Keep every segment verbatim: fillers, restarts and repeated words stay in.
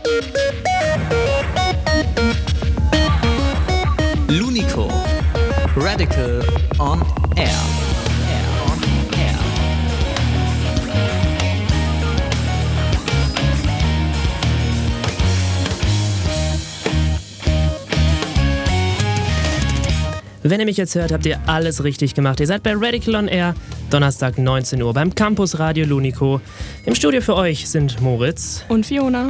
Lunico. Radical on Air. On Air. Wenn ihr mich jetzt hört, habt ihr alles richtig gemacht. Ihr seid bei Radical on Air, Donnerstag neunzehn Uhr beim Campus Radio Lunico. Im Studio für euch sind Moritz und Fiona.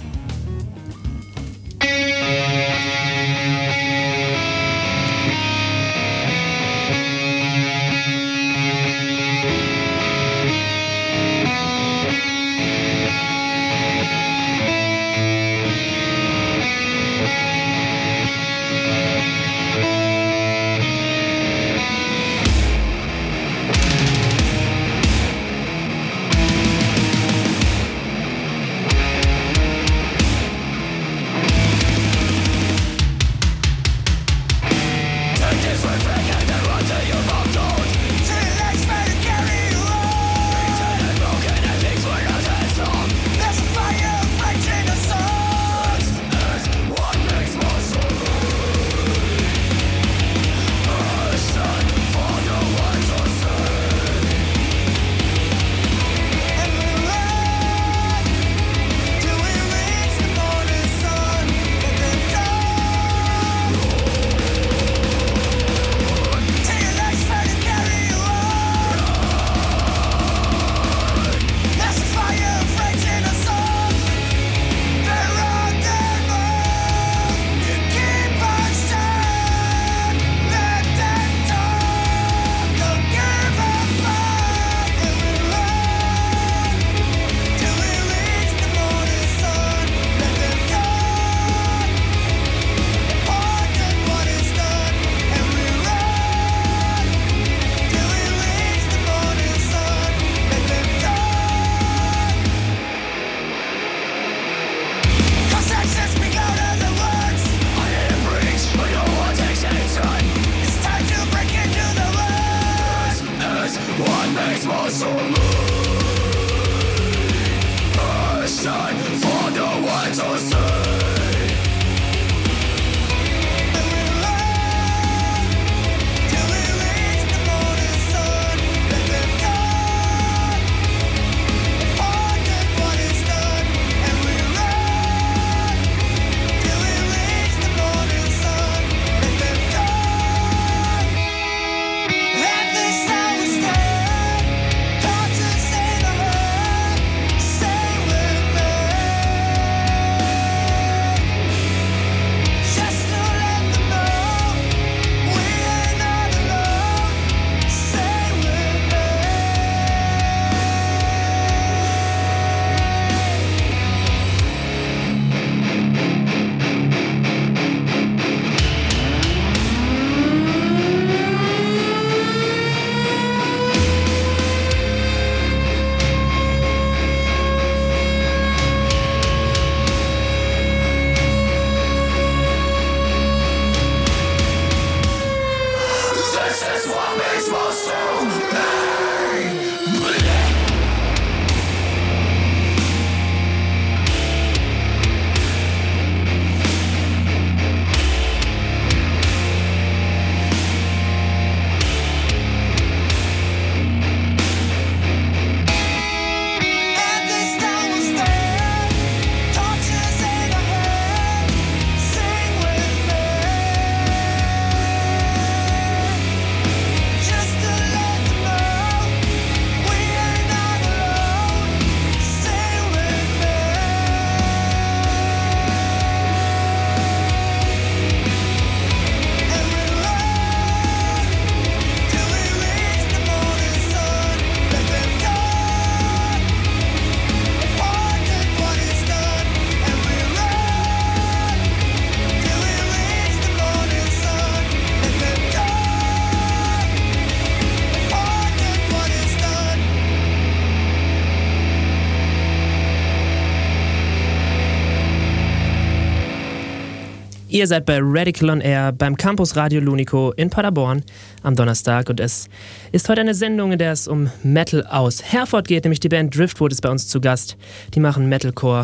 Ihr seid bei Radical on Air beim Campus Radio Lunico in Paderborn am Donnerstag und es ist heute eine Sendung, in der es um Metal aus Herford geht, nämlich die Band Driftwood ist bei uns zu Gast. Die machen Metalcore,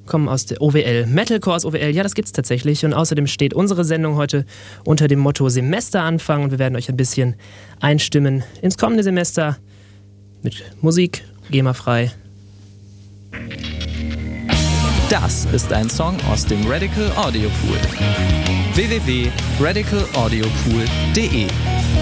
kommen aus der O W L. Metalcore aus O W L, ja, das gibt's tatsächlich. Und außerdem steht unsere Sendung heute unter dem Motto Semesteranfang und wir werden euch ein bisschen einstimmen ins kommende Semester mit Musik, GEMA-frei. Das ist ein Song aus dem Radical Audio Pool. w w w punkt radical audio pool punkt d e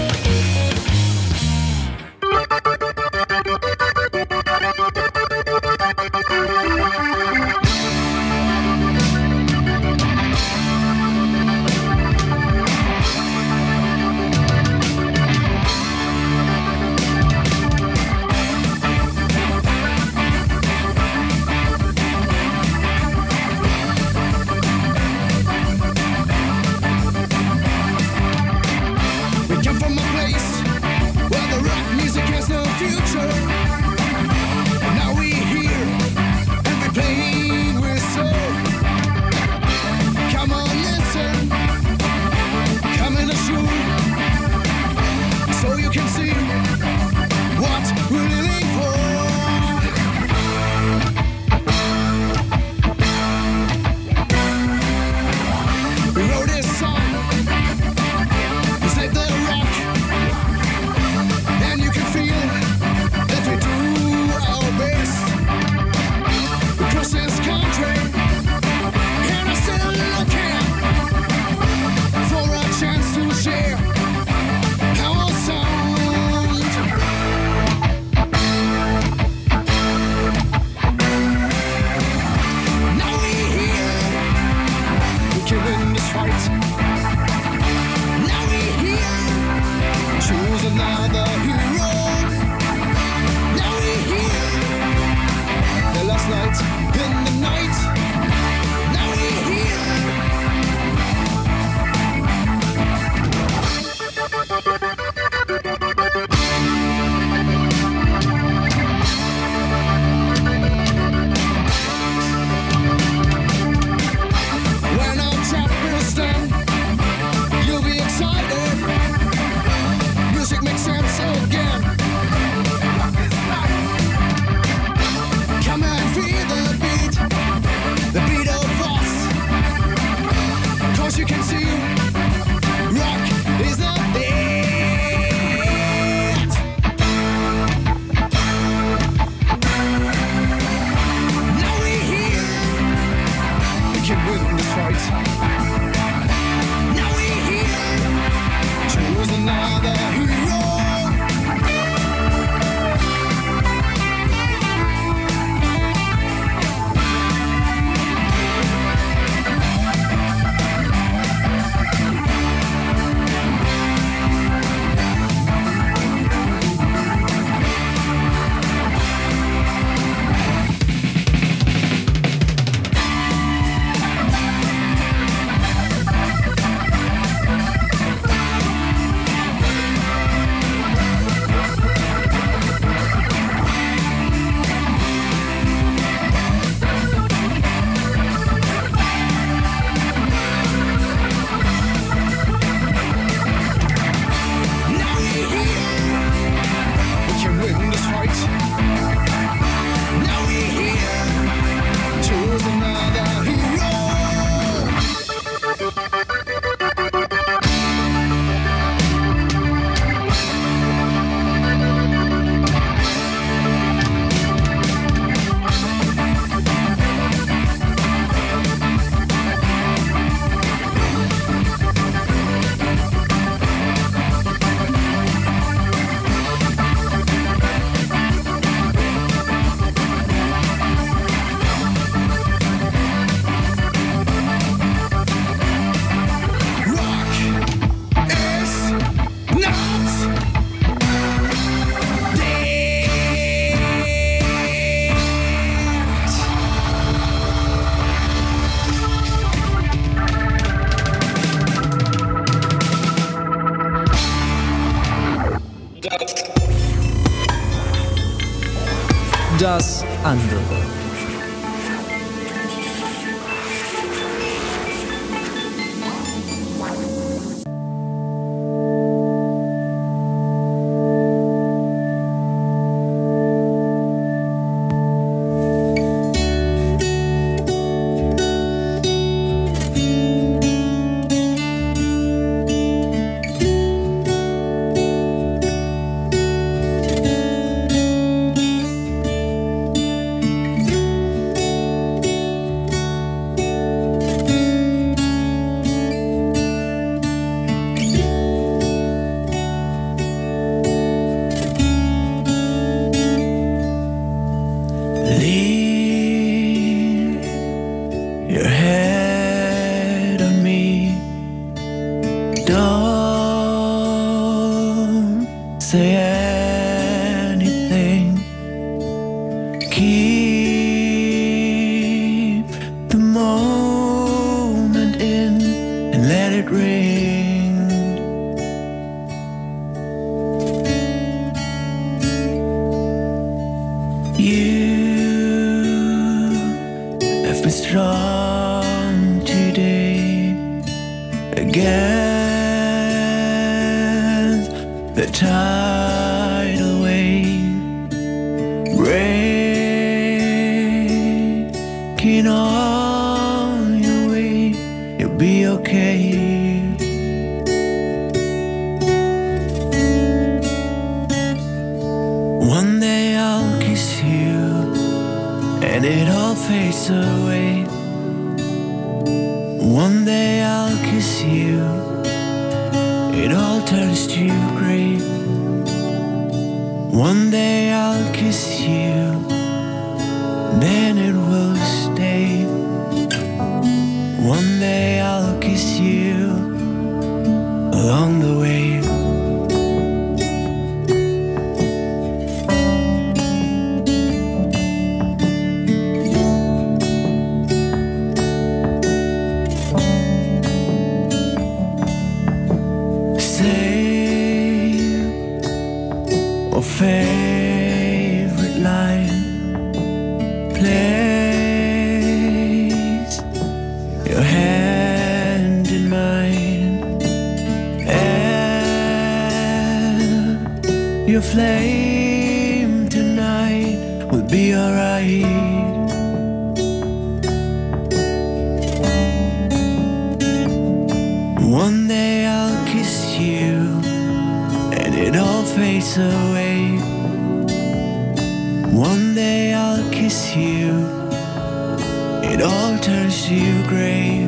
Das andere. your head on me. Don't say anything. Keep the moment in and let it ring. You have been strong today against the tidal wave, breaking on your way. You'll be okay. One day I'll kiss you and it all fades away. One day I'll kiss you, it all turns to grey. One day I'll kiss you, then it will stay. One day I'll kiss you along the way. Favorite line, place your hand in mine, and your flame tonight will be alright. One day I'll kiss you and it all fades away. One day I'll kiss you, it all turns to grey.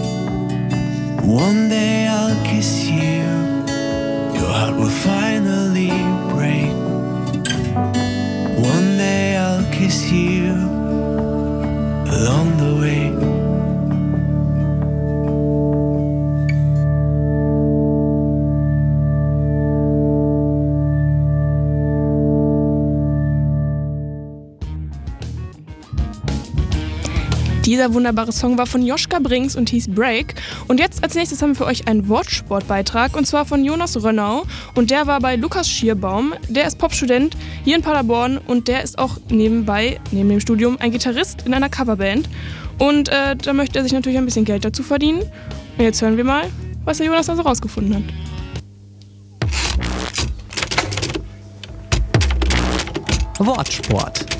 One day I'll kiss you, your heart will finally break. One day I'll kiss you along the way. Dieser wunderbare Song war von Joschka Brinks und hieß Break. Und jetzt als nächstes haben wir für euch einen Wortsportbeitrag und zwar von Jonas Rönnau. Und der war bei Lukas Schierbaum. Der ist Popstudent hier in Paderborn und der ist auch nebenbei, neben dem Studium, ein Gitarrist in einer Coverband. Und äh, da möchte er sich natürlich ein bisschen Geld dazu verdienen. Und jetzt hören wir mal, was der Jonas da so rausgefunden hat. Wortsport.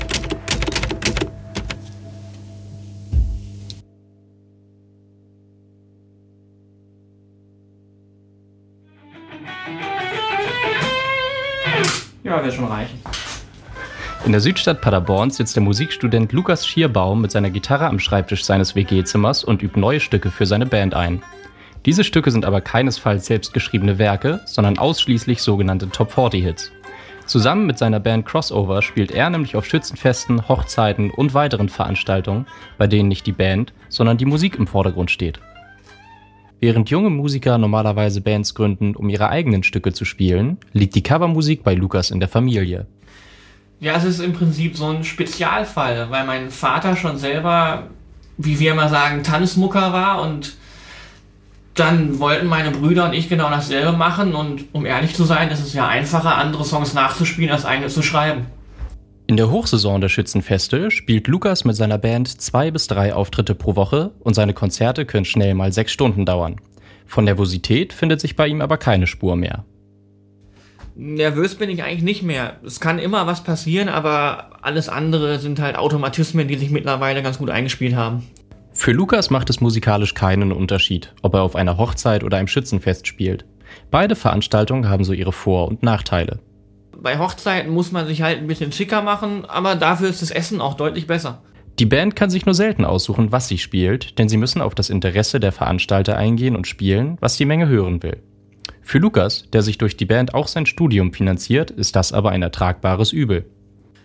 Ja, wird schon reichen. In der Südstadt Paderborn sitzt der Musikstudent Lukas Schierbaum mit seiner Gitarre am Schreibtisch seines W G-Zimmers und übt neue Stücke für seine Band ein. Diese Stücke sind aber keinesfalls selbstgeschriebene Werke, sondern ausschließlich sogenannte Top vierzig Hits. Zusammen mit seiner Band Crossover spielt er nämlich auf Schützenfesten, Hochzeiten und weiteren Veranstaltungen, bei denen nicht die Band, sondern die Musik im Vordergrund steht. Während junge Musiker normalerweise Bands gründen, um ihre eigenen Stücke zu spielen, liegt die Covermusik bei Lukas in der Familie. Ja, es ist im Prinzip so ein Spezialfall, weil mein Vater schon selber, wie wir immer sagen, Tanzmucker war und dann wollten meine Brüder und ich genau dasselbe machen und um ehrlich zu sein, ist es ja einfacher, andere Songs nachzuspielen, als eigene zu schreiben. In der Hochsaison der Schützenfeste spielt Lukas mit seiner Band zwei bis drei Auftritte pro Woche und seine Konzerte können schnell mal sechs Stunden dauern. Von Nervosität findet sich bei ihm aber keine Spur mehr. Nervös bin ich eigentlich nicht mehr. Es kann immer was passieren, aber alles andere sind halt Automatismen, die sich mittlerweile ganz gut eingespielt haben. Für Lukas macht es musikalisch keinen Unterschied, ob er auf einer Hochzeit oder einem Schützenfest spielt. Beide Veranstaltungen haben so ihre Vor- und Nachteile. Bei Hochzeiten muss man sich halt ein bisschen schicker machen, aber dafür ist das Essen auch deutlich besser. Die Band kann sich nur selten aussuchen, was sie spielt, denn sie müssen auf das Interesse der Veranstalter eingehen und spielen, was die Menge hören will. Für Lukas, der sich durch die Band auch sein Studium finanziert, ist das aber ein ertragbares Übel.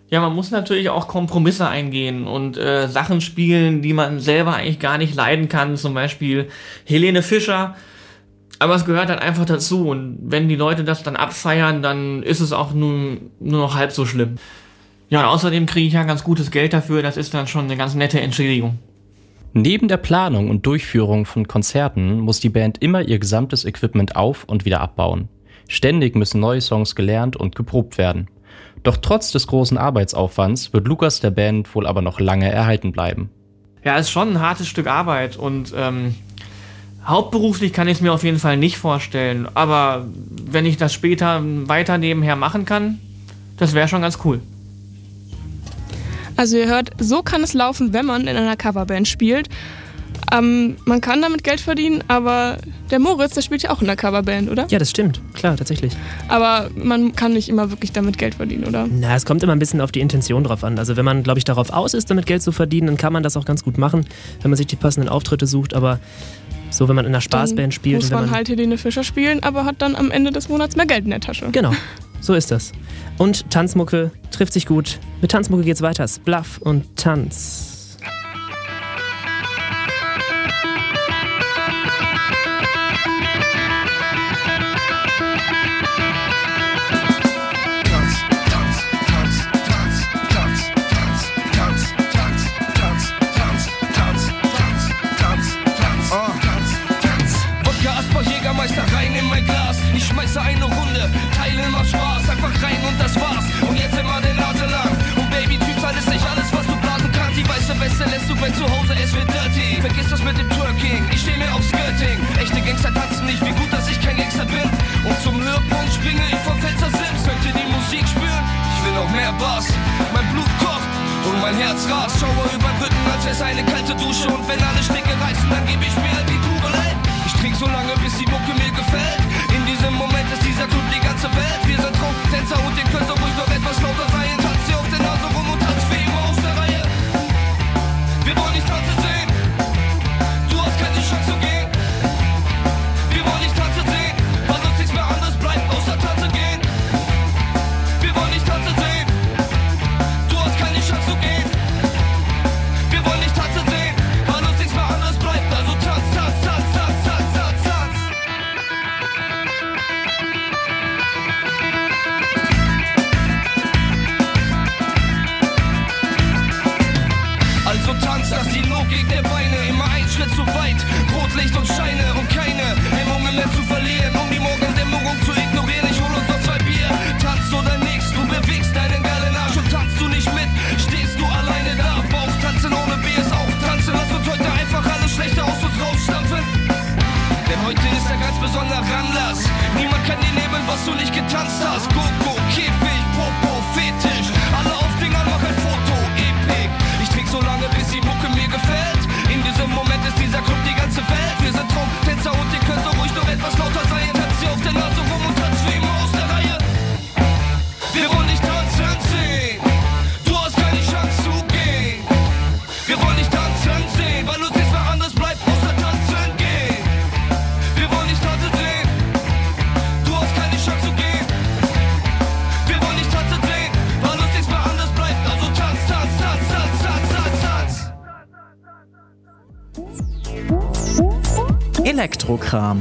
Ja, man muss natürlich auch Kompromisse eingehen und äh, Sachen spielen, die man selber eigentlich gar nicht leiden kann. Zum Beispiel Helene Fischer. Aber es gehört halt einfach dazu. Und wenn die Leute das dann abfeiern, dann ist es auch nur, nur noch halb so schlimm. Ja, und außerdem kriege ich ja ganz gutes Geld dafür. Das ist dann schon eine ganz nette Entschädigung. Neben der Planung und Durchführung von Konzerten muss die Band immer ihr gesamtes Equipment auf- und wieder abbauen. Ständig müssen neue Songs gelernt und geprobt werden. Doch trotz des großen Arbeitsaufwands wird Lukas der Band wohl aber noch lange erhalten bleiben. Ja, ist schon ein hartes Stück Arbeit und ähm, hauptberuflich kann ich es mir auf jeden Fall nicht vorstellen. Aber wenn ich das später weiter nebenher machen kann, das wäre schon ganz cool. Also ihr hört, so kann es laufen, wenn man in einer Coverband spielt. Ähm, man kann damit Geld verdienen, aber der Moritz, der spielt ja auch in einer Coverband, oder? Ja, das stimmt. Klar, tatsächlich. Aber man kann nicht immer wirklich damit Geld verdienen, oder? Na, es kommt immer ein bisschen auf die Intention drauf an. Also wenn man, glaube ich, darauf aus ist, damit Geld zu verdienen, dann kann man das auch ganz gut machen, wenn man sich die passenden Auftritte sucht. Aber so, wenn man in einer Spaßband dann spielt... muss wenn man, man halt Helene Fischer spielen, aber hat dann am Ende des Monats mehr Geld in der Tasche. Genau, so ist das. Und Tanzmucke trifft sich gut. Mit Tanzmucke geht's weiter. Splaff und Tanz. Eine Runde, teilen macht Spaß, einfach rein und das war's. Und jetzt immer den Nase lang. Und Baby, Typ, alles nicht alles, was du blasen kannst. Die weiße Weste lässt du bei zu Hause, es wird dirty. Vergiss das mit dem Twerking, ich steh mir aufs Skirting. Echte Gangster tanzen nicht, wie gut, dass ich kein Gangster bin. Und zum Höhepunkt springe ich vom Fenstersims. Könnt ihr die Musik spüren? Ich will noch mehr Bass. Mein Blut kocht und mein Herz rast. Schaue über den Rücken, als wär's eine kalte Dusche. Und wenn alle Stricke reißen, dann geb ich mir die Kugel, ey. Ich trink so lange, bis die Mucke mir gefällt. In diesem Moment ist dieser Club die ganze Welt. Wir sind Traumtänzer und ihr könnt so ruhig noch etwas lauter sein. Tanzt ihr auf der Nase rum und tanzt wie immer aus der Reihe. Wir wollen nicht tanzen sehen. Du hast keine Chance zu gehen. Wir wollen nicht tanzen sehen, weil uns nichts mehr anderes bleibt, außer tanzen gehen. Wir wollen nicht tanzen sehen. Du hast keine Chance zu gehen. Wir wollen nicht tanzen sehen, weil uns nichts mehr anderes bleibt. Also tanz, tanz, tanz, tanz, tanz, tanz, tanz. Also tanz, dass die Logik der Beine immer einen Schritt zu weit. Rotlicht und Scheine und keine Hemmungen mehr zu verlieren, um die Morgendämmerung zu ignorieren. Ich hol uns noch zwei Bier. Tanz oder nix, du bewegst deinen geilen Arsch und tanzt du nicht mit, stehst du alleine da. Bauch tanzen ohne Bier ist auch tanzen. Lass uns heute einfach alles Schlechte aus uns rausstampfen. Denn heute ist ein ganz besonderer Anlass. Niemand kann dir nehmen, was du nicht getanzt hast. Coco, Käfig, Popo, Fetisch. Alle auf Dingern, mach ein Foto, Epic. Ich trink so lange, bis die Mucke mir gefällt. In diesem Moment ist dieser Club die ganze Welt. Wir sind Traumtänzer und ihr könnt so ruhig noch etwas lauter sein. Tanzt ihr auf der Nase rum und tanzt wie immer aus der Reihe. Wir wollen nicht tanzen sehen. Du hast keine Chance zu gehen. Wir wollen nicht tanzen sehen, weil uns nichts mehr anderes bleibt, außer tanzen gehen. Wir wollen nicht tanzen sehen. Du hast keine Chance zu gehen. Wir wollen nicht tanzen sehen, weil uns nichts mehr anderes bleibt. Also tanz, tanz, tanz, tanz, tanz, tanz, tanz. Elektrokram.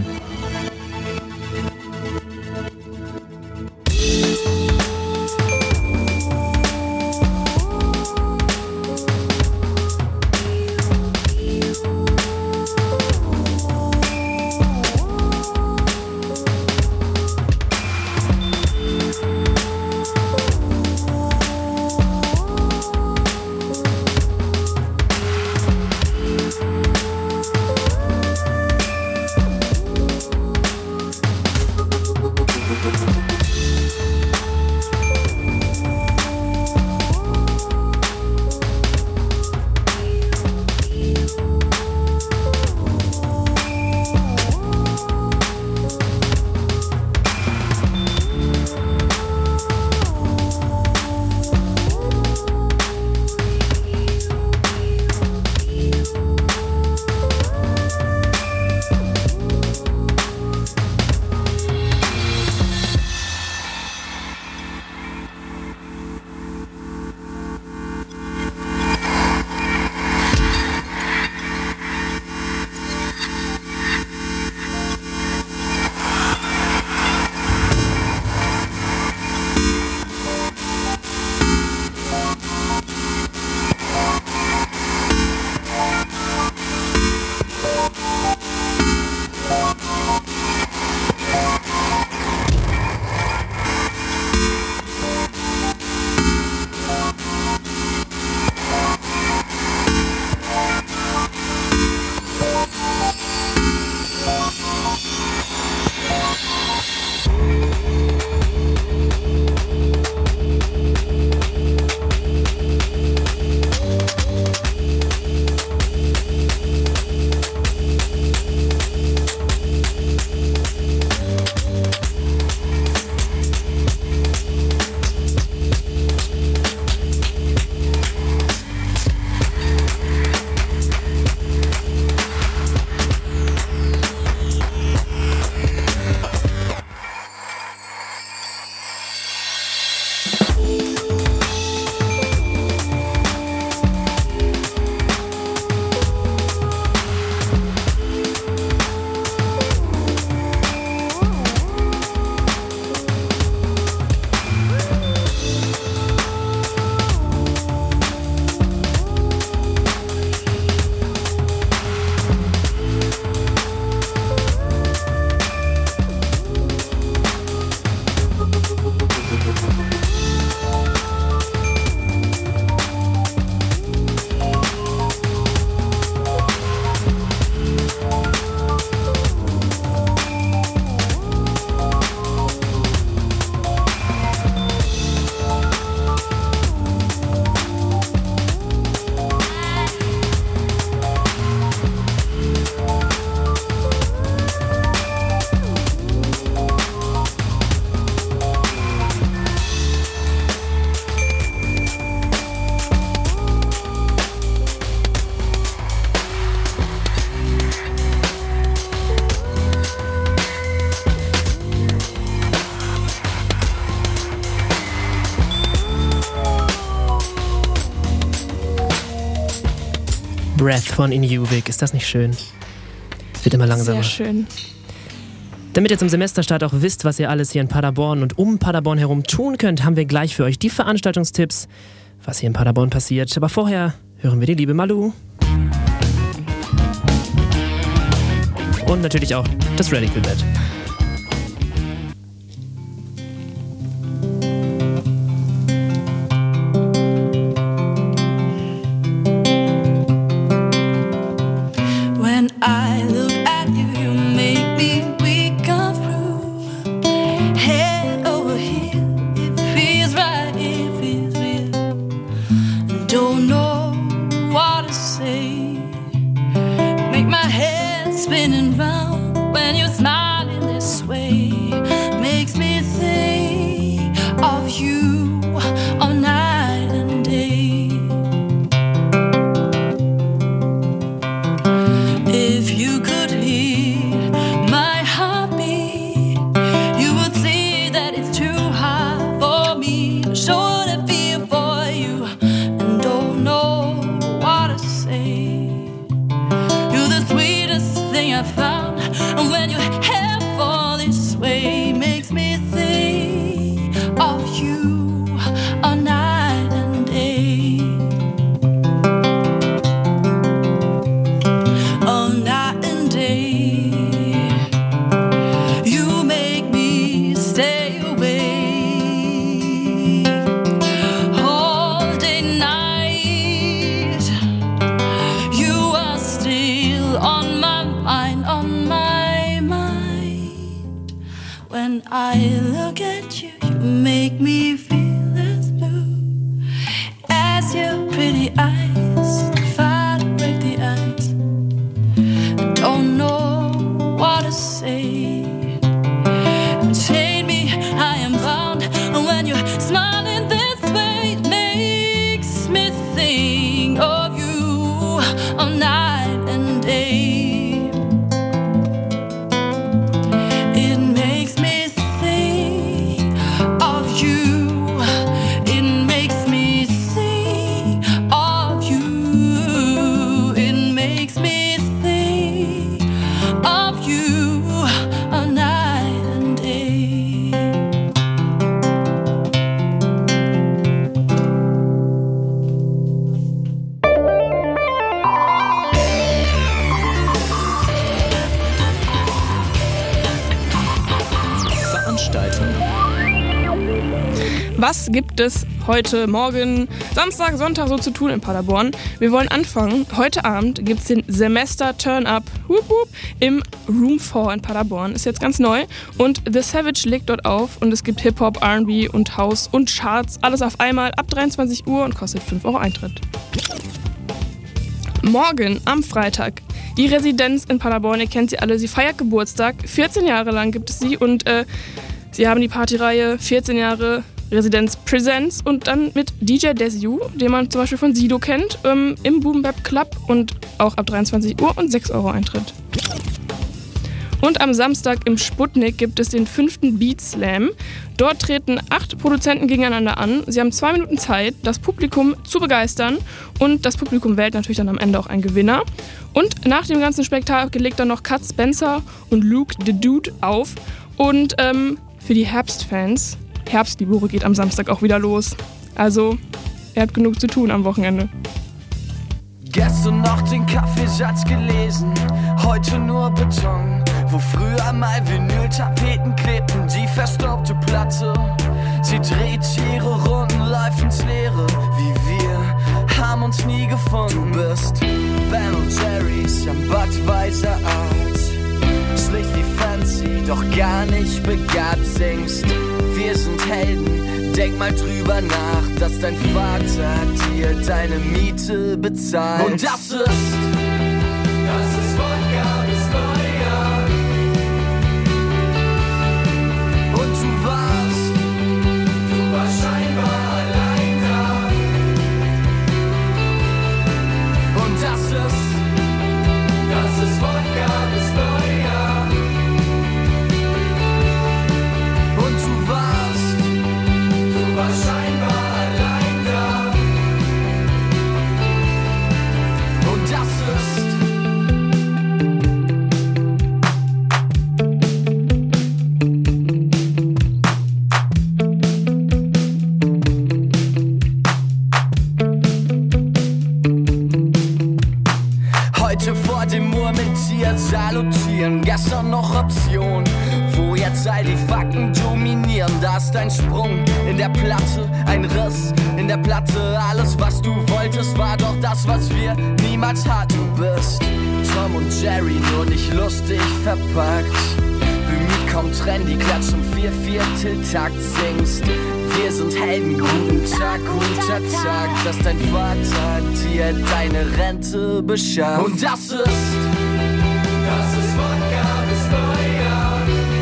Breath von Inuvik. Ist das nicht schön? Wird immer langsamer. Sehr schön. Damit ihr zum Semesterstart auch wisst, was ihr alles hier in Paderborn und um Paderborn herum tun könnt, haben wir gleich für euch die Veranstaltungstipps, was hier in Paderborn passiert. Aber vorher hören wir die liebe Malu. Und natürlich auch das Radical Bed. When I look at you, you make me weak through. Head over here, it feels right, it feels real. Don't know what to say. Make my head spinning round when you're smiling this way. Makes me think of you all night and day. If you could hear my heartbeat, you would see that it's too high for me to show the fear for you, and don't know what to say. You're the sweetest thing I've found, and when your hair falls this way, makes me think of you all night and day. All night and day, you make me stay awake. All day, night, you are still on my mind, on my mind. When I look at you, you make me feel as blue as your pretty eyes. Try to break the ice. Don't know what to say. Chain me, I am bound. And when you're smiling this way, it makes me think of you all night and day. It makes me think of you. It makes me think of you. It makes me think of you all night and day. Veranstaltung. Was gibt es heute, morgen, Samstag, Sonntag so zu tun in Paderborn? Wir wollen anfangen. Heute Abend gibt es den Semester Turn-Up Whoop Whoop im Room vier in Paderborn. Ist jetzt ganz neu. Und The Savage legt dort auf und es gibt Hip-Hop, R and B und House und Charts. Alles auf einmal ab dreiundzwanzig Uhr und kostet fünf Euro Eintritt. Morgen am Freitag die Residenz in Paderborn. Ihr kennt sie alle. Sie feiert Geburtstag. vierzehn Jahre lang gibt es sie und äh, sie haben die Partyreihe vierzehn Jahre Residenz Presents und dann mit D J Desu, den man zum Beispiel von Sido kennt, ähm, im Boom Bap Club und auch ab dreiundzwanzig Uhr und sechs Euro Eintritt. Und am Samstag im Sputnik gibt es den fünften Beat Slam. Dort treten acht Produzenten gegeneinander an. Sie haben zwei Minuten Zeit, das Publikum zu begeistern und das Publikum wählt natürlich dann am Ende auch einen Gewinner. Und nach dem ganzen Spektakel legt dann noch Cut Spencer und Luke the Dude auf. Und ähm, für die Herbstfans, Herbstliebore geht am Samstag auch wieder los. Also, ihr habt genug zu tun am Wochenende. Gestern noch den Kaffeesatz gelesen, heute nur Beton. Wo früher mal Vinyltapeten klebten, die verstaubte Platte. Sie dreht ihre Runden, läuft ins Leere, wie wir haben uns nie gefunden. Du bist Ben und Jerry's am Budweiser Art. Schlicht wie fancy, doch gar nicht begabt, singst. Wir sind Helden, denk mal drüber nach, dass dein Vater dir deine Miete bezahlt. Und das ist, das ist Wodka bis Neujahr. Und du warst, du warst scheinbar allein da. Und das ist, das ist Wodka bis Neujahr. Und du warst, du warst scheinbar allein da. Und das ist dem Murmeltier salutieren. Gestern noch Option, wo jetzt all die Fakten dominieren. Da ist ein Sprung in der Platte, ein Riss in der Platte. Alles, was du wolltest, war doch das, was wir niemals hatten. Bist Tom und Jerry, nur nicht lustig verpackt. Bemüht kaum trendy, klatsch im Viervierteltakt singst. Wir sind Helden, guten Tag, guter Tag, dass dein Vater dir deine Rente beschafft. Und das ist, das ist Wodka bis Neujahr.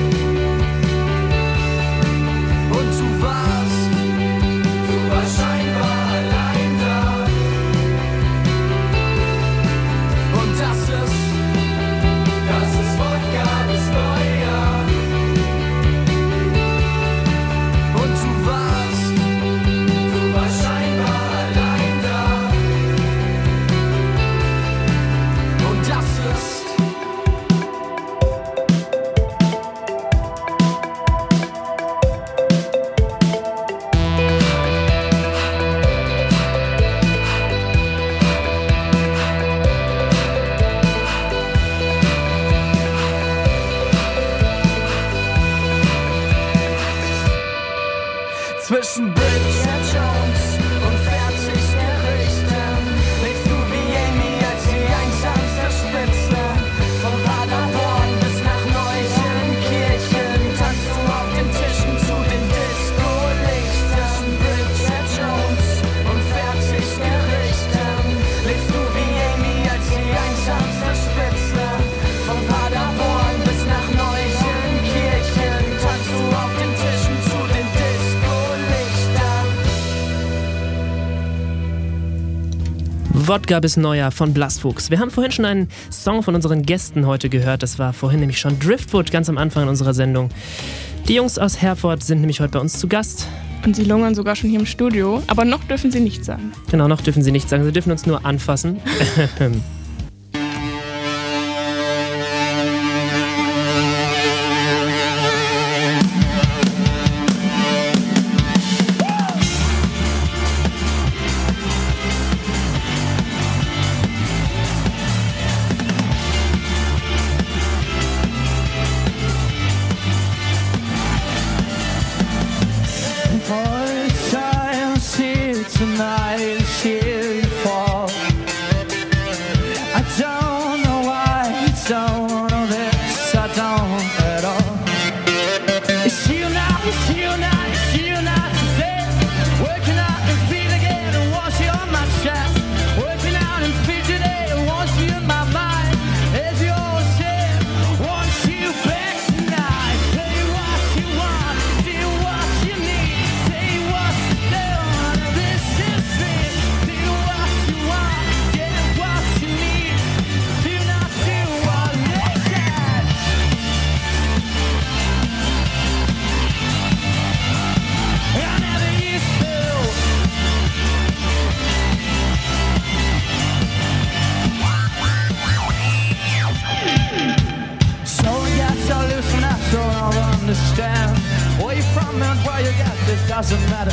Und du warst, du warst scheinbar allein da. Und das ist, das ist Wodka bis Neujahr. Und du warst, du warst scheinbar allein da. Und das ist zwischen Bridget Jones und Fertiggerichten lebst du wie Amy als die einsamste Spitze. Von Paderborn bis nach Neusenkirchen tanzt du auf den Tischen zu den Disco-Lichtern. Zwischen Bridget Jones und Fertiggerichten lebst du wie Amy als die einsamste Spitze. Von Paderborn bis nach Neusenkirchen tanzt du auf den Tischen zu den Disco-Lichtern. Wodka bis Neujahr von Blastfuchs. Wir haben vorhin schon einen Song von unseren Gästen heute gehört. Das war vorhin nämlich schon Driftwood, ganz am Anfang unserer Sendung. Die Jungs aus Herford sind nämlich heute bei uns zu Gast. Und sie lungern sogar schon hier im Studio, aber noch dürfen sie nichts sagen. Genau, noch dürfen sie nichts sagen. Sie dürfen uns nur anfassen. Doesn't matter.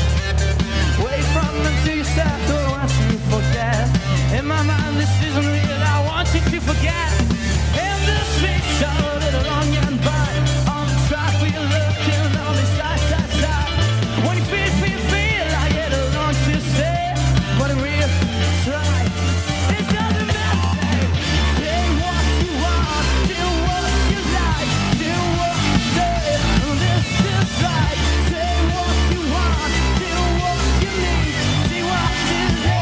Wait from until you start to want to forget. In my mind, this isn't real. I want you to forget. In the streets, a little on your bike. On the track, we're looking on the side, side, side. When you feel, feel, feel, I get along to say, but in real, it's right. It doesn't matter. Say what you want, do what you like, do what you say. This is right. Say what you want, do what you need, see what you do.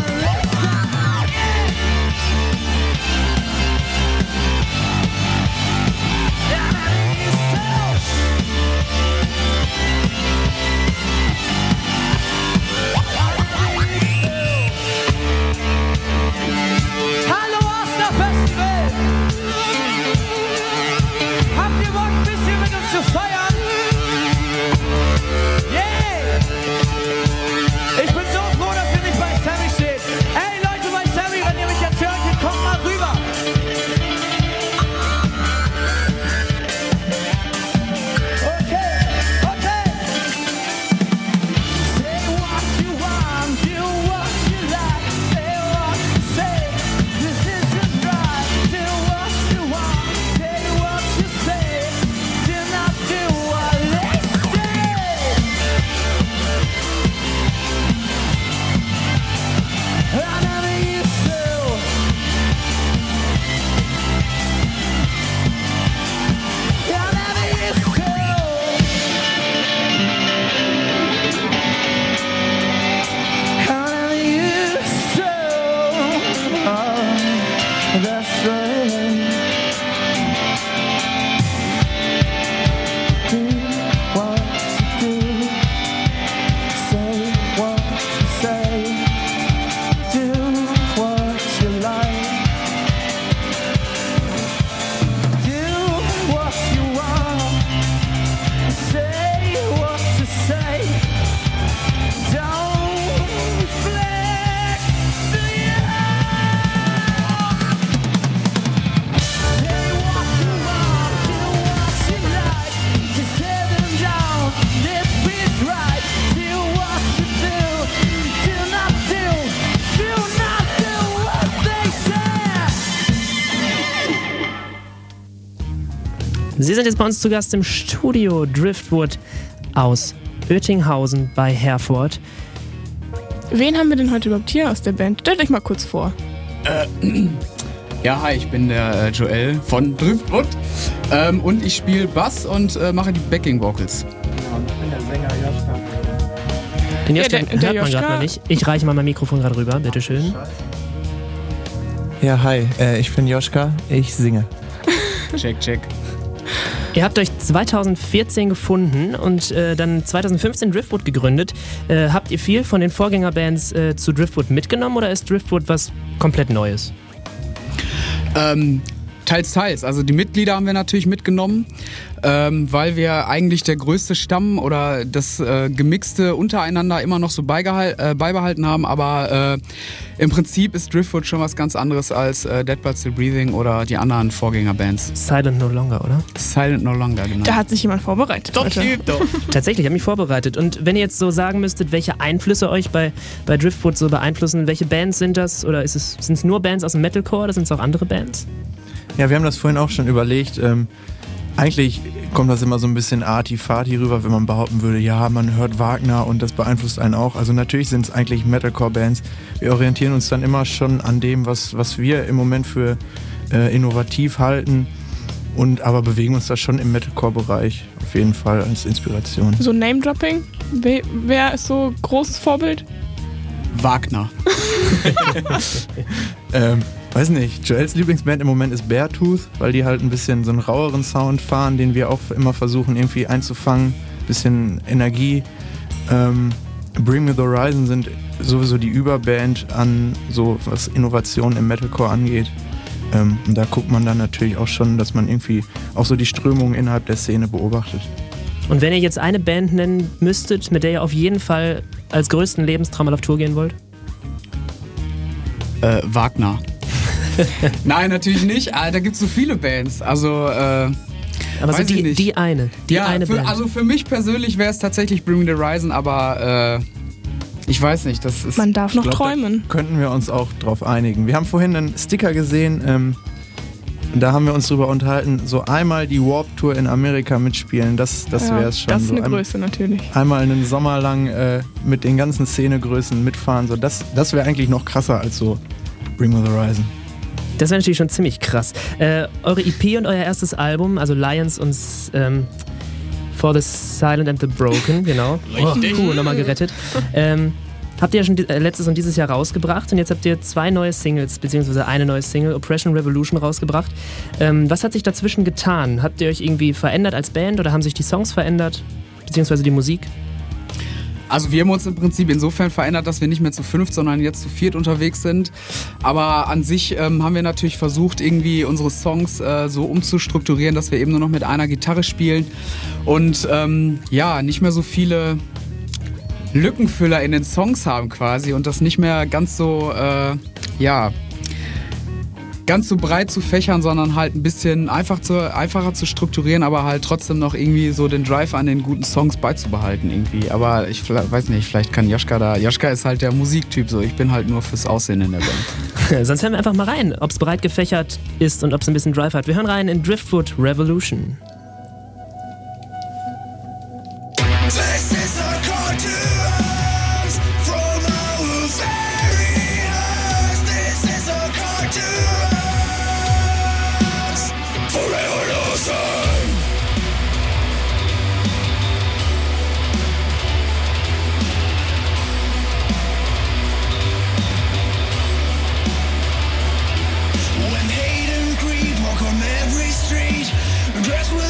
Let's go. Sie sind jetzt bei uns zu Gast im Studio Driftwood aus Oettinghausen bei Herford. Wen haben wir denn heute überhaupt hier aus der Band? Stellt euch mal kurz vor. Äh, ja, hi, ich bin der äh, Joel von Driftwood ähm, und ich spiele Bass und äh, mache die Backing Vocals. Und ich bin der Sänger Joschka. Den Joschka Ja, der- der hört man Joschka- gerade mal nicht. Ich reiche mal mein Mikrofon gerade rüber, bitteschön. Ja, hi, äh, ich bin Joschka, ich singe. Check, check. Ihr habt euch zweitausendvierzehn gefunden und äh, dann zweitausendfünfzehn Driftwood gegründet. Äh, habt ihr viel von den Vorgängerbands äh, zu Driftwood mitgenommen oder ist Driftwood was komplett Neues? Ähm, teils, teils. Also die Mitglieder haben wir natürlich mitgenommen, ähm, weil wir eigentlich der größte Stamm oder das äh, Gemixte untereinander immer noch so beigehal- äh, beibehalten haben. Aber äh, im Prinzip ist Driftwood schon was ganz anderes als äh, Dead But Still Breathing oder die anderen Vorgängerbands. Silent No Longer, oder? Silent No Longer, genau. Da hat sich jemand vorbereitet. heute. doch. Tatsächlich, ich habe mich vorbereitet. Und wenn ihr jetzt so sagen müsstet, welche Einflüsse euch bei, bei Driftwood so beeinflussen, welche Bands sind das? Oder ist es, sind es nur Bands aus dem Metalcore oder sind es auch andere Bands? Ja, wir haben das vorhin auch schon überlegt. Ähm, eigentlich kommt das immer so ein bisschen arty-farty rüber, wenn man behaupten würde, ja, man hört Wagner und das beeinflusst einen auch. Also natürlich sind es eigentlich Metalcore-Bands. Wir orientieren uns dann immer schon an dem, was, was wir im Moment für äh, innovativ halten, und aber bewegen uns da schon im Metalcore-Bereich auf jeden Fall als Inspiration. So Name-Dropping. Wer, wer ist so großes Vorbild? Wagner. Ähm, weiß nicht, Joels Lieblingsband im Moment ist Beartooth, weil die halt ein bisschen so einen raueren Sound fahren, den wir auch immer versuchen irgendwie einzufangen, bisschen Energie. Ähm, Bring Me The Horizon sind sowieso die Überband an so was Innovation im Metalcore angeht. Ähm, und da guckt man dann natürlich auch schon, dass man irgendwie auch so die Strömungen innerhalb der Szene beobachtet. Und wenn ihr jetzt eine Band nennen müsstet, mit der ihr auf jeden Fall als größten Lebenstraum mal auf Tour gehen wollt? Äh, Wagner. Nein, natürlich nicht. Ah, da gibt es so viele Bands. Also, äh, Aber weiß so ich die, nicht. die eine, die ja, eine für, Band. also für mich persönlich wäre es tatsächlich Bring Me The Horizon, aber äh, ich weiß nicht, das ist... Man darf noch glaub, träumen. Da könnten wir uns auch drauf einigen. Wir haben vorhin einen Sticker gesehen, ähm, da haben wir uns drüber unterhalten, so einmal die Warp Tour in Amerika mitspielen, das, das Ja, wäre es schon. Das ist so eine ein, Größe natürlich. einmal einen Sommer lang äh, mit den ganzen Szenegrößen mitfahren, so das, das wäre eigentlich noch krasser als so Bring Me The Horizon. Das wäre natürlich schon ziemlich krass. Äh, eure E P und euer erstes Album, also Lions und ähm, For the Silent and the Broken, genau. Oh, cool, nochmal gerettet. Ähm, habt ihr ja schon die, äh, letztes und dieses Jahr rausgebracht und jetzt habt ihr zwei neue Singles, beziehungsweise eine neue Single, Oppression Revolution, rausgebracht. Ähm, was hat sich dazwischen getan? Habt ihr euch irgendwie verändert als Band oder haben sich die Songs verändert, beziehungsweise die Musik? Also wir haben uns im Prinzip insofern verändert, dass wir nicht mehr zu fünft, sondern jetzt zu viert unterwegs sind. Aber an sich ähm, haben wir natürlich versucht, irgendwie unsere Songs äh, so umzustrukturieren, dass wir eben nur noch mit einer Gitarre spielen und ähm, ja, nicht mehr so viele Lückenfüller in den Songs haben quasi und das nicht mehr ganz so, äh, ja, ganz so breit zu fächern, sondern halt ein bisschen einfach zu, einfacher zu strukturieren, aber halt trotzdem noch irgendwie so den Drive an den guten Songs beizubehalten irgendwie. Aber ich weiß nicht, vielleicht kann Joschka da, Joschka ist halt der Musiktyp so, ich bin halt nur fürs Aussehen in der Band. Sonst hören wir einfach mal rein, ob es breit gefächert ist und ob es ein bisschen Drive hat. Wir hören rein in Driftwood Revolution. This is a call to arms from our very hearts. This is a call to arms for revolution. When hate and greed walk on every street, dressed with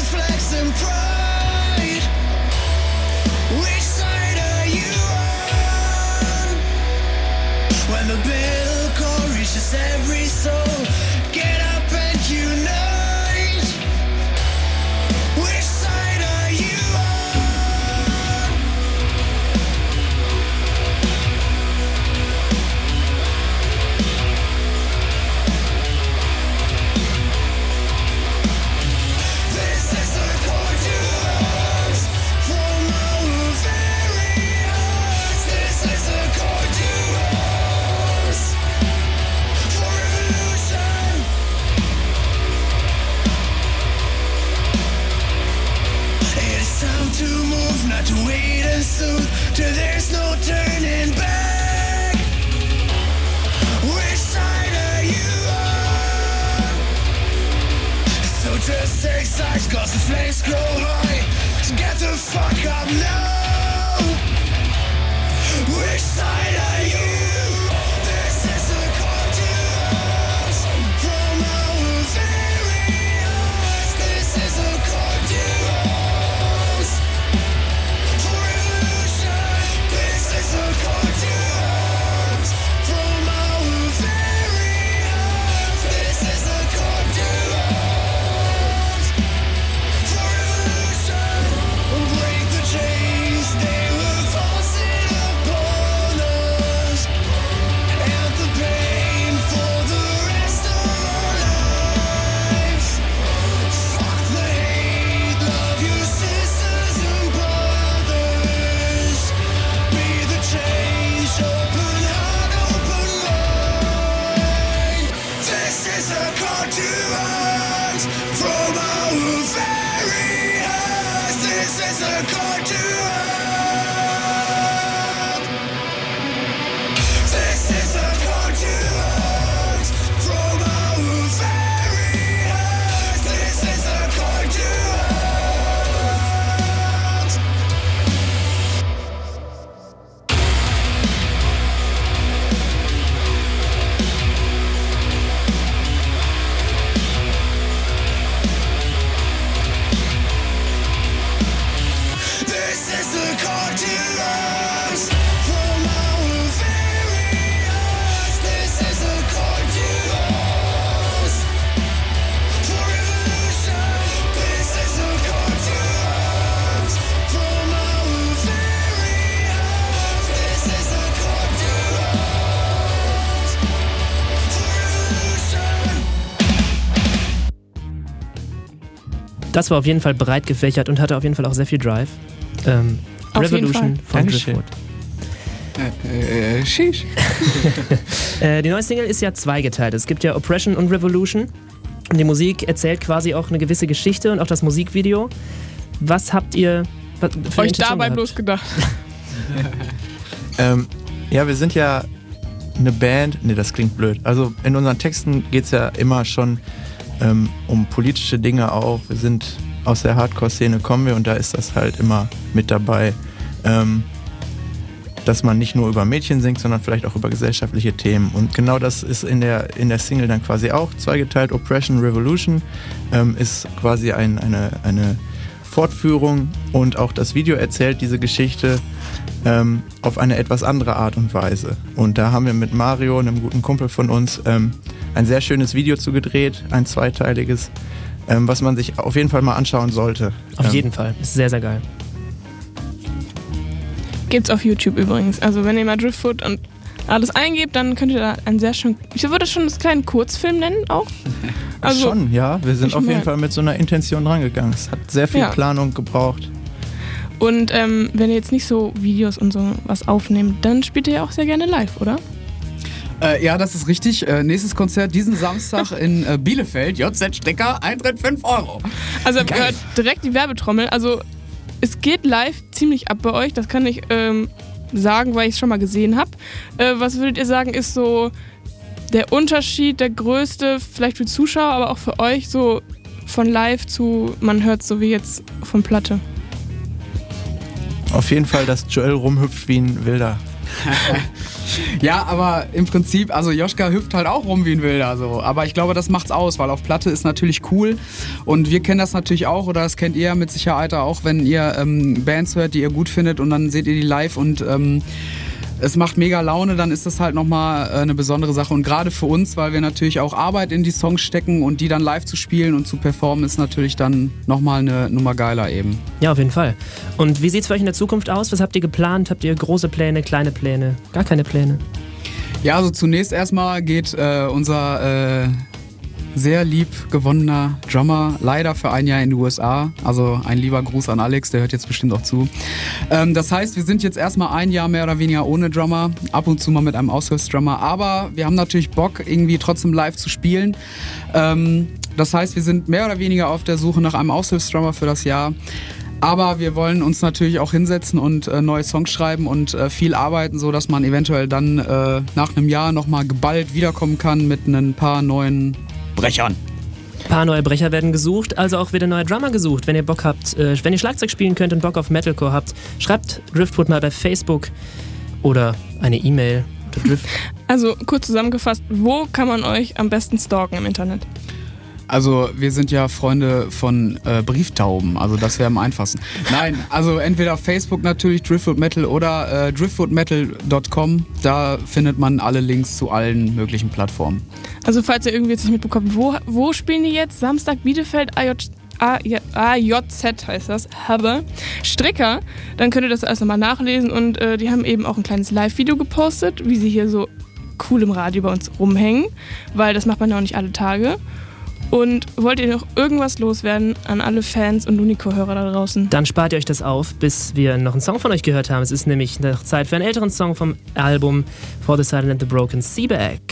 So just take sides, cause the flames grow high. So get the fuck up now. Which side are you? This is a call to us from our very hearts. This is a call to us for revolution. This is a call to us from our very hearts. This is a call to us for revolution. Break the chains, they were forcing upon us, and the pain for the rest of our lives. Fuck the hate, love your sisters and brothers. Be the change, open heart, open mind. This is a call to us from our very hearts. This is a call to us. This is a call to us from our very hearts. This is a call to us. This is a call to us from our very hearts. This is a call to us for revolution. This is a call to us from our very hearts. This is a call to us for revolution. Das war auf jeden Fall breit gefächert und hatte auf jeden Fall auch sehr viel Drive. Ähm, Auf jeden Revolution Fall. von Dankeschön. Driftwood. Äh, äh, sheesh. Äh, die neue Single ist ja zweigeteilt. Es gibt ja Oppression und Revolution. Und die Musik erzählt quasi auch eine gewisse Geschichte und auch das Musikvideo. Was habt ihr was, für eine Euch Intention dabei gehabt? bloß gedacht. Ähm, ja, wir sind ja eine Band. Nee, das klingt blöd. Also in unseren Texten geht es ja immer schon ähm, um politische Dinge auch. Wir sind aus der Hardcore-Szene, kommen wir, und da ist das halt immer mit dabei, ähm, dass man nicht nur über Mädchen singt, sondern vielleicht auch über gesellschaftliche Themen. Und genau das ist in der, in der Single dann quasi auch zweigeteilt. Oppression Revolution ähm, ist quasi ein, eine, eine Fortführung, und auch das Video erzählt diese Geschichte ähm, auf eine etwas andere Art und Weise. Und da haben wir mit Mario, einem guten Kumpel von uns, ähm, ein sehr schönes Video zu gedreht, ein zweiteiliges, ähm, was man sich auf jeden Fall mal anschauen sollte. Auf ähm, jeden Fall. Ist sehr, sehr geil. Gibt's auf YouTube übrigens. Also wenn ihr mal Driftwood und alles eingebt, dann könnt ihr da einen sehr schönen... Ich würde es schon einen kleinen Kurzfilm nennen auch. Also, Schon, ja. Wir sind ich auf jeden mein- Fall mit so einer Intention rangegangen. Es hat sehr viel Ja. Planung gebraucht. Und ähm, wenn ihr jetzt nicht so Videos und so was aufnehmt, dann spielt ihr ja auch sehr gerne live, oder? Äh, ja, das ist richtig. Äh, nächstes Konzert diesen Samstag in äh, Bielefeld. J Z Stecker, Eintritt fünf Euro. Also ihr hört direkt die Werbetrommel. Also es geht live ziemlich ab bei euch. Das kann ich ähm, sagen, weil ich es schon mal gesehen habe. Äh, was würdet ihr sagen, ist so der Unterschied, der größte, vielleicht für Zuschauer, aber auch für euch, so von live zu, man hört so wie jetzt von Platte? Auf jeden Fall, dass Joel rumhüpft wie ein Wilder. Ja, aber im Prinzip, also Joschka hüpft halt auch rum wie ein Wilder. So. Aber ich glaube, das macht's aus, weil auf Platte ist natürlich cool. Und wir kennen das natürlich auch, oder das kennt ihr mit Sicherheit auch, wenn ihr ähm, Bands hört, die ihr gut findet, und dann seht ihr die live und ähm, es macht mega Laune, dann ist das halt nochmal äh, eine besondere Sache. Und gerade für uns, weil wir natürlich auch Arbeit in die Songs stecken, und die dann live zu spielen und zu performen, ist natürlich dann nochmal eine Nummer geiler eben. Ja, auf jeden Fall. Und wie sieht es für euch in der Zukunft aus? Was habt ihr geplant? Habt ihr große Pläne, kleine Pläne? Gar keine Pläne? Ja, also zunächst erstmal geht äh, unser äh, sehr lieb gewonnener Drummer leider für ein Jahr in die U S A. Also ein lieber Gruß an Alex, der hört jetzt bestimmt auch zu. Ähm, das heißt, wir sind jetzt erstmal ein Jahr mehr oder weniger ohne Drummer, ab und zu mal mit einem Aushilfsdrummer. Aber wir haben natürlich Bock, irgendwie trotzdem live zu spielen. Ähm, das heißt, wir sind mehr oder weniger auf der Suche nach einem Aushilfsdrummer für das Jahr. Aber wir wollen uns natürlich auch hinsetzen und äh, neue Songs schreiben und äh, viel arbeiten, so dass man eventuell dann äh, nach einem Jahr nochmal geballt wiederkommen kann mit ein paar neuen Brechern. Ein paar neue Brecher werden gesucht, also auch wieder neue Drummer gesucht. Wenn ihr Bock habt, äh, wenn ihr Schlagzeug spielen könnt und Bock auf Metalcore habt, schreibt Driftwood mal bei Facebook oder eine E-Mail. Also kurz zusammengefasst, wo kann man euch am besten stalken im Internet? Also wir sind ja Freunde von äh, Brieftauben, also das wäre am einfachsten. Nein, also entweder Facebook natürlich, Driftwood Metal oder äh, driftwood metal dot com, da findet man alle Links zu allen möglichen Plattformen. Also falls ihr irgendwie jetzt nicht mitbekommt, wo, wo spielen die jetzt? Samstag Bielefeld, A J, A J Z heißt das, habe Stricker, dann könnt ihr das alles nochmal nachlesen und äh, die haben eben auch ein kleines Live-Video gepostet, wie sie hier so cool im Radio bei uns rumhängen, weil das macht man ja auch nicht alle Tage. Und wollt ihr noch irgendwas loswerden an alle Fans und Unico-Hörer da draußen? Dann spart ihr euch das auf, bis wir noch einen Song von euch gehört haben. Es ist nämlich noch Zeit für einen älteren Song vom Album For the Silent and the Broken, Seaback.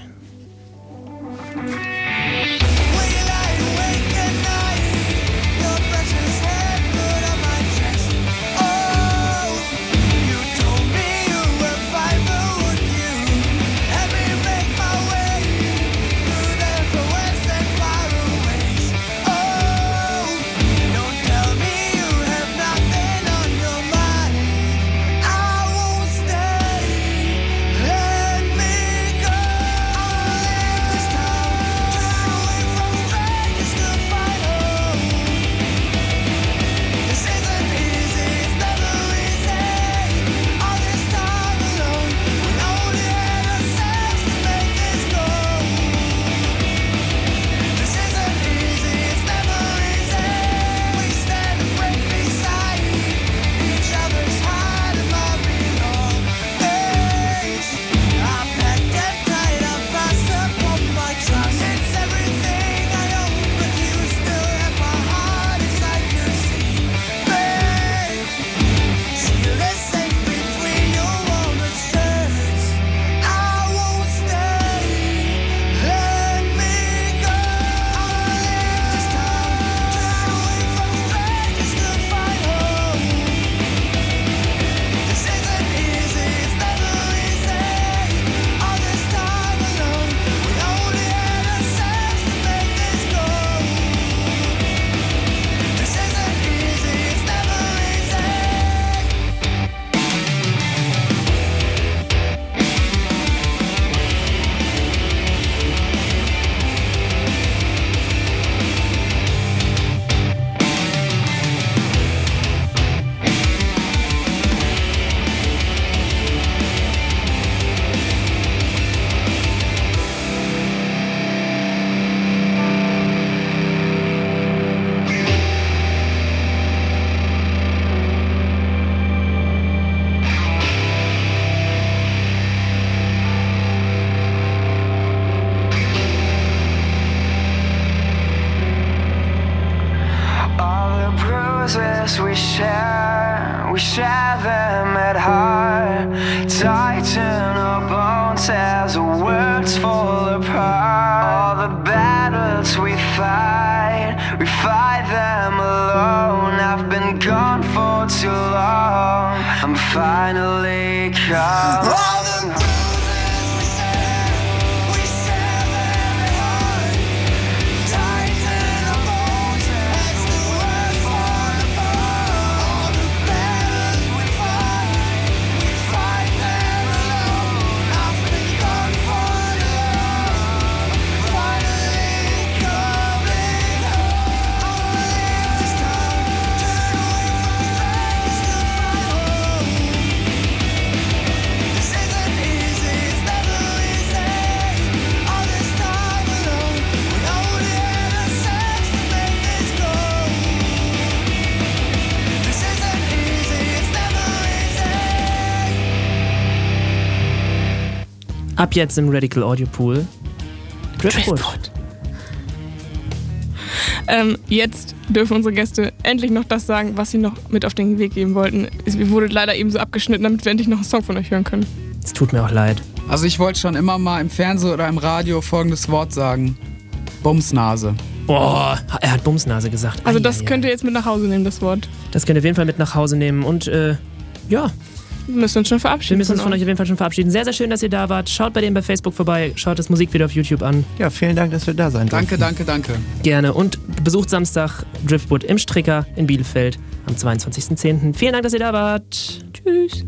We share, we share them at heart. Tighten our bones as the words fall apart. All the battles we fight, we fight them alone. I've been gone for too long. I'm finally coming. All the bruises we share, we share them at heart. Tighten our bones as the words fall apart. All the battles we fight, we fight them alone. I've been gone for too long. Finally coming home. I wanna leave this town, turn away from strangers to find home. This isn't easy, it's never easy. All this time alone, we only had ourselves to make this go. This isn't easy, it's never easy. Ab jetzt im Radical Audio Pool. Driftwood. Ähm, jetzt dürfen unsere Gäste endlich noch das sagen, was sie noch mit auf den Weg geben wollten. Es wurde leider eben so abgeschnitten, damit wir endlich noch einen Song von euch hören können. Es tut mir auch leid. Also ich wollte schon immer mal im Fernsehen oder im Radio folgendes Wort sagen. Bumsnase. Boah, er hat Bumsnase gesagt. Also Ai, das ai, könnt ai. ihr jetzt mit nach Hause nehmen, das Wort. Das könnt ihr auf jeden Fall mit nach Hause nehmen. Und äh, ja, Wir müssen uns schon verabschieden. Wir müssen uns von euch auf jeden Fall schon verabschieden. Sehr, sehr schön, dass ihr da wart. Schaut bei denen bei Facebook vorbei. Schaut das Musikvideo auf YouTube an. Ja, vielen Dank, dass wir da sein Danke, durften. danke, danke. Gerne. Und besucht Samstag Driftwood im Stricker in Bielefeld am zweiundzwanzigsten zehnten Vielen Dank, dass ihr da wart. Tschüss.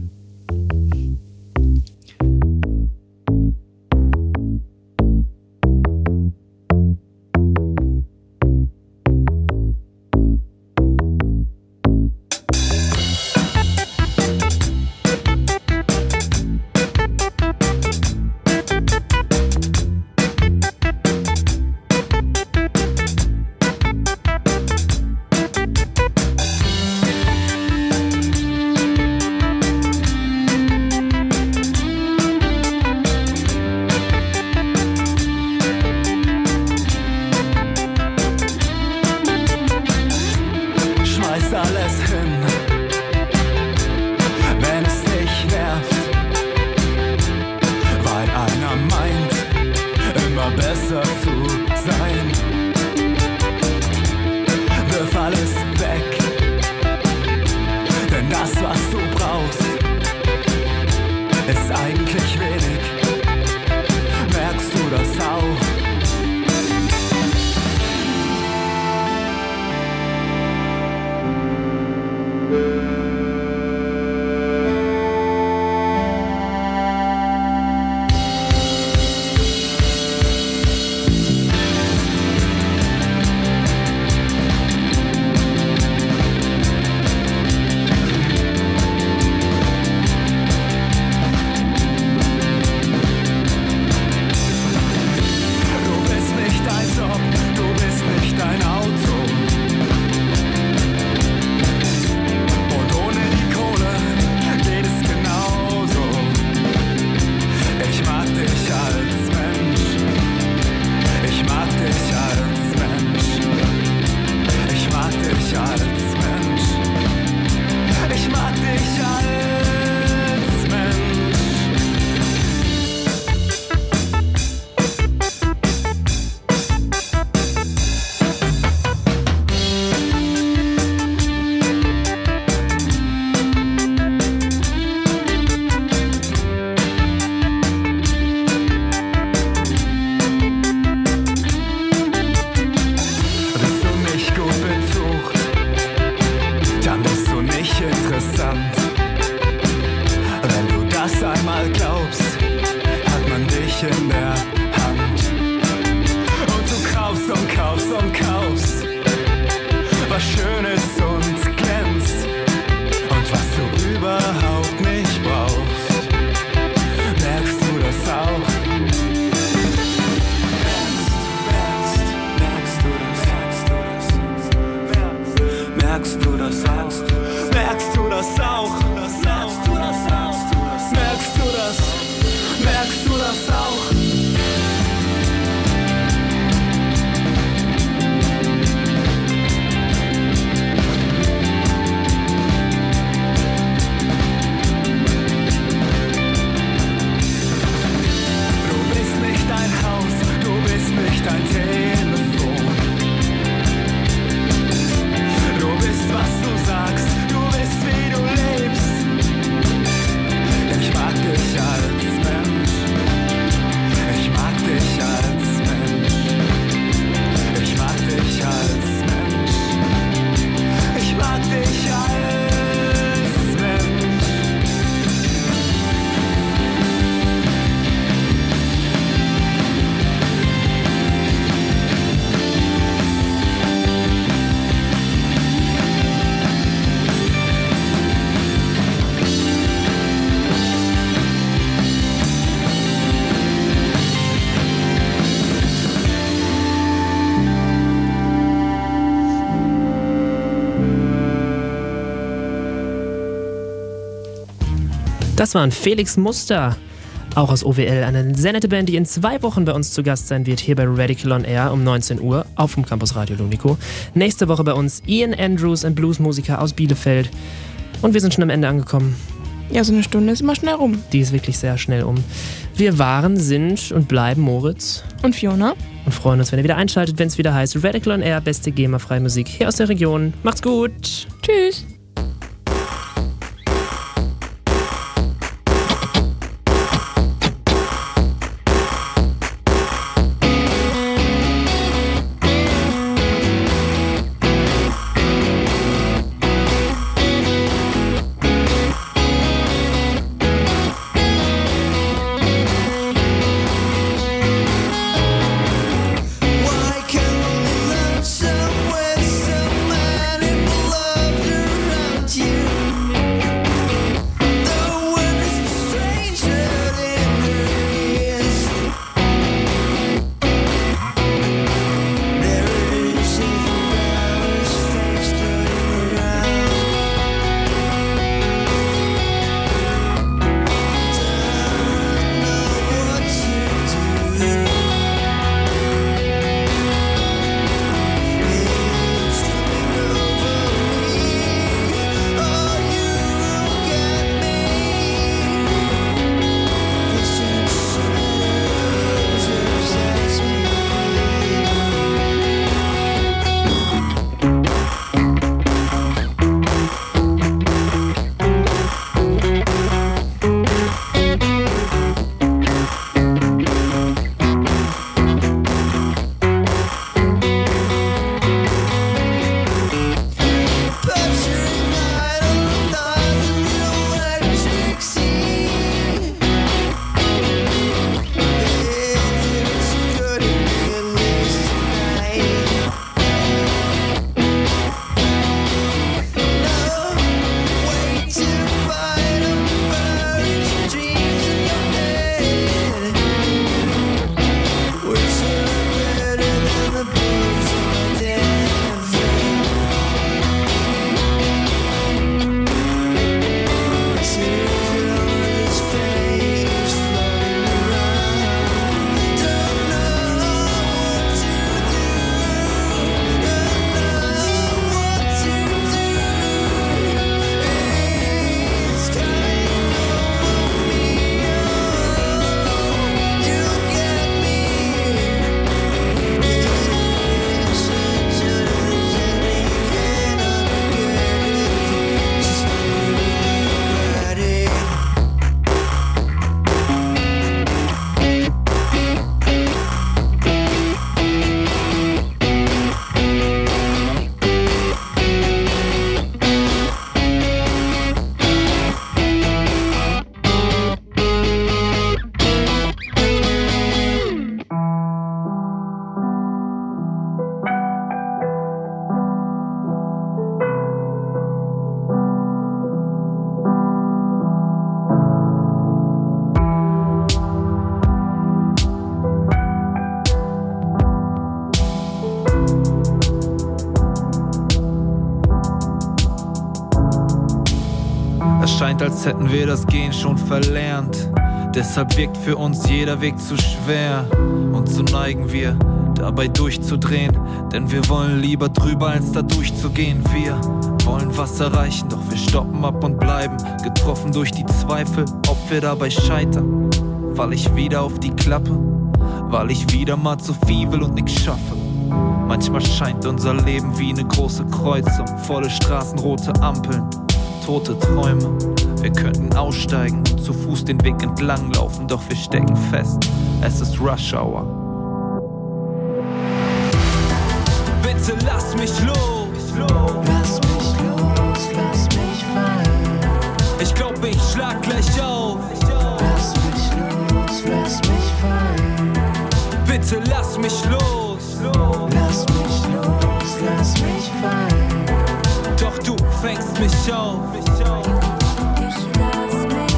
Das waren Felix Muster, auch aus O W L, eine sehr nette Band, die in zwei Wochen bei uns zu Gast sein wird, hier bei Radical on Air um neunzehn Uhr auf dem Campus Radio Lunico. Nächste Woche bei uns Ian Andrews, ein Bluesmusiker aus Bielefeld. Und wir sind schon am Ende angekommen. Ja, so eine Stunde ist immer schnell rum. Die ist wirklich sehr schnell um. Wir waren, sind und bleiben Moritz und Fiona und freuen uns, wenn ihr wieder einschaltet, wenn es wieder heißt Radical on Air, beste GEMA-freie Musik hier aus der Region. Macht's gut. Tschüss. scheint, als hätten wir das Gehen schon verlernt. Deshalb wirkt für uns jeder Weg zu schwer. Und so neigen wir, dabei durchzudrehen. Denn wir wollen lieber drüber, als da durchzugehen. Wir wollen was erreichen, doch wir stoppen ab und bleiben getroffen durch die Zweifel, ob wir dabei scheitern. Fall ich wieder auf die Klappe, weil ich wieder mal zu viel will und nix schaffe. Manchmal scheint unser Leben wie eine große Kreuzung, volle Straßen, rote Ampeln, tote Träume. Wir könnten aussteigen und zu Fuß den Weg entlang laufen, doch wir stecken fest, es ist Rush Hour. Bitte lass mich los, Lass mich los, lass mich fallen. ich glaub ich schlag gleich auf. Lass mich los, lass mich fallen. Bitte lass mich los, Lass mich los, lass mich fallen. doch du fängst mich auf. Ich lass mich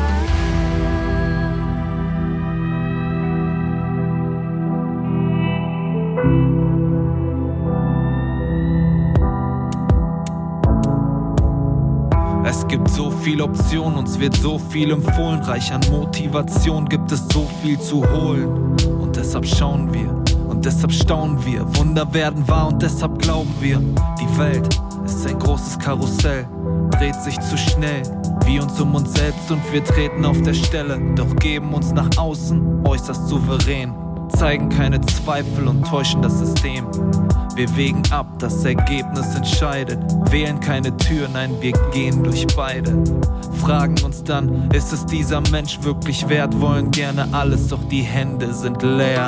Es gibt so viele Optionen, uns wird so viel empfohlen. Reich an Motivation gibt es so viel zu holen. Und deshalb schauen wir, und deshalb staunen wir. Wunder werden wahr und deshalb glauben wir. Die Welt ist ein großes Karussell, dreht sich zu schnell, wie uns um uns selbst und wir treten auf der Stelle. Doch geben uns nach außen äußerst souverän, zeigen keine Zweifel und täuschen das System. Wir wägen ab, das Ergebnis entscheidet, wählen keine Tür, nein, wir gehen durch beide. Fragen uns dann, ist es dieser Mensch wirklich wert? Wollen gerne alles, doch die Hände sind leer.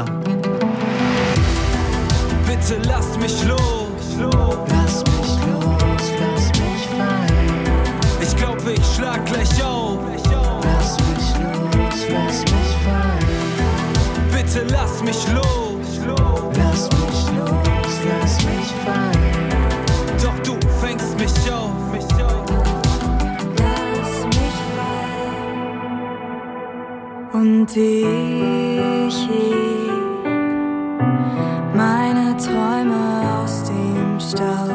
Bitte lass mich los, Lass mich los, lass mich fallen. ich glaube ich schlag gleich auf. Lass mich los, lass mich fallen. Bitte lass mich los, Lass mich los, lass mich fallen. doch du fängst mich auf. Lass mich fallen. Und ich heb meine Träume aus dem Staub,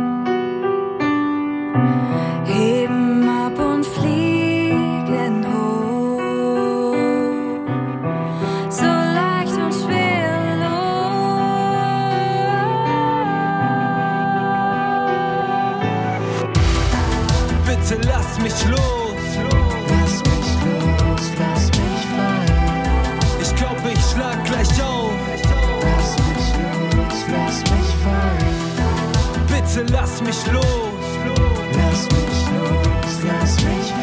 heben ab und fliegen hoch, so leicht und schwerelos. Bitte lass mich los, Lass mich los, lass mich fallen. ich glaube ich schlag gleich auf. Lass mich los, lass mich fallen. Bitte lass mich los, Lass mich los, lass mich